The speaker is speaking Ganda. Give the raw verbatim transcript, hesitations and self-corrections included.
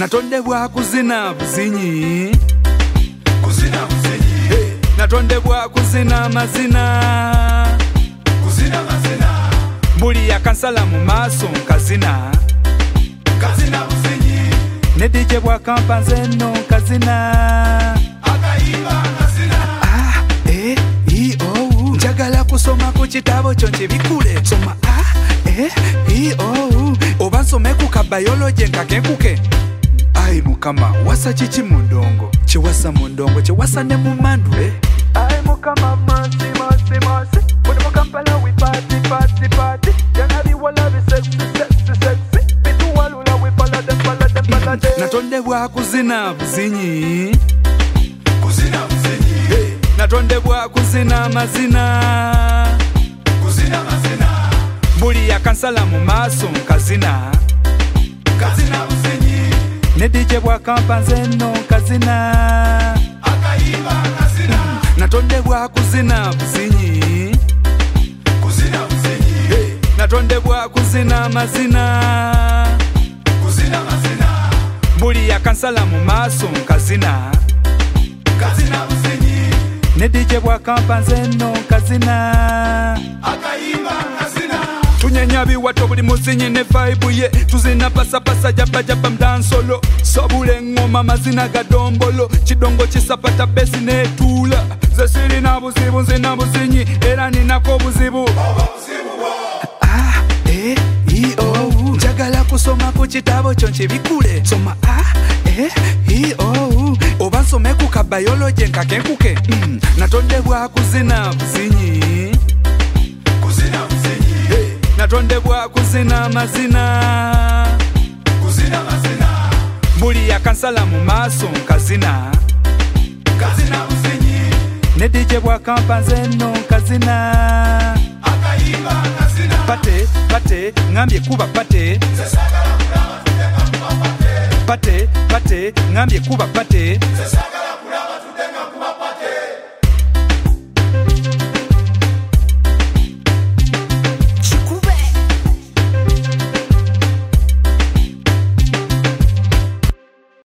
Natondebwa kuzina buzinyi Kuzina buzinyi hey. Natondebwa kuzina mazina Kuzina mazina Mbuli ya kansala mu maaso nkazina Kazina buzinyi Nedijebwa kampanze no nkazina Akayimba kazina Ah, eh, i, oh Njagala kusoma ku kitabo kyo nti bikule Soma ah, eh, i, oh Oba nsome ku kabayoloje nkakenkuke Ai mukama wasa chichi mundongo Chiwasa mundongo chiwasa ne mumandule Ai mukama mansi mansi mansi Mune mukampala we party party party Yana bi wala bi sexy sexy sexy Bitu walula we pala dem pala dem pala dem Natondebwa kuzina buzinyi Kuzina buzinyi hey. Natondebwa kuzina mazina Kuzina mazina Mbuli ya kansala mu maaso nkazina Kazina buzinyi Nedijebwa kampanze no nkazina Akayimba kazina Natondebwa kuzina buzinyi Kuzina buzinyi hey. Natondebwa kuzina mazina Kuzina mazina Mbuli ya kansala mu maaso nkazina Kazina buzinyi Nedijebwa kampanze no nkazina Akayimba kazina Tunyenya biwato buli muzinyi ne vibe ye Tuzina pasa pasa jaba jaba mdansolo Sobule ngoma mazina gadombolo Chidongo chisapata besi netula Zesiri na buzibu nzina buzinyi Era ninako buzibu Ah, eh, i, oh Njagala kusoma ku kitabo kyo nti bikule Soma ah, eh, i, oh Oba nsome ku kabayoloje nkakenkuke mm. Natondebwa kuzina buzinyi Kuzina buzinyi hey. Natondebwa kuzina mazina Kuzina mazina Mbuli ya kansala mu maaso nkazina Kazina buzinyi Nedijebwa kampanze no nkazina Akayimba kazina Pate, pate, ngambye kuba pate Zesagala kulaba tutenga kuba pate Pate, pate, ngambye kuba pate Zesagala